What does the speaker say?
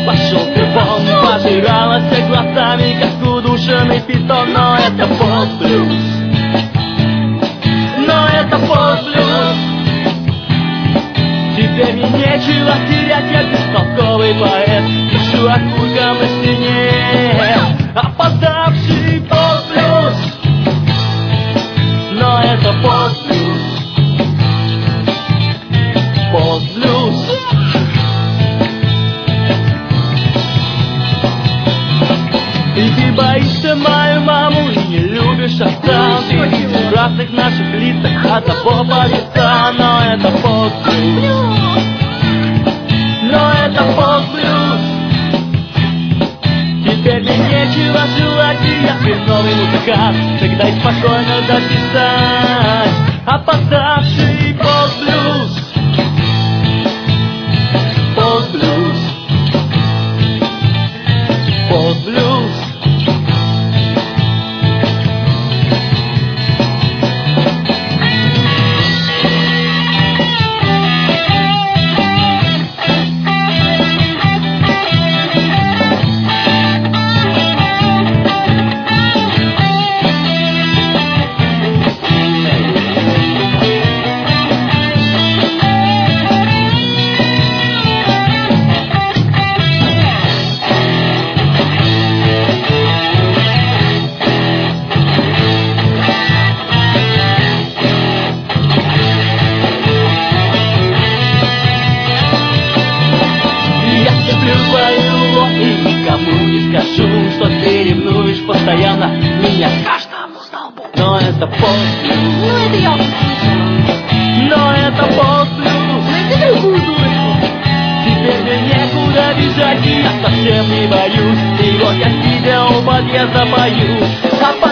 пошел ты вон. Пожиралась глазами, как удушенный питон. Но это пост-блюз, но это пост-блюз. Теперь мне нечего терять, я бестолковый поэт. Пишу окурком на стене, опоздавший пост-блюз. Но это пост-блюз, пост-блюз. И ты боишься мою маму и не любишь отца. Ты видишь в разных наших лицах одного повеса. Но это пост-блюз, но это пост-блюз. Теперь мне нечего желать, и я хреновый музыкант. Тогда и спокойно дописать опоздавший пост-блюз, пост-блюз, пост-блюз. Что ты ревнуешь постоянно меня к каждому столбу. Но это пост-блюз, Ну это я услышала. но это пост-блюз. Ну это другую слышала. Теперь мне некуда бежать, и я совсем не боюсь. И вот я сидя у подъезда пою.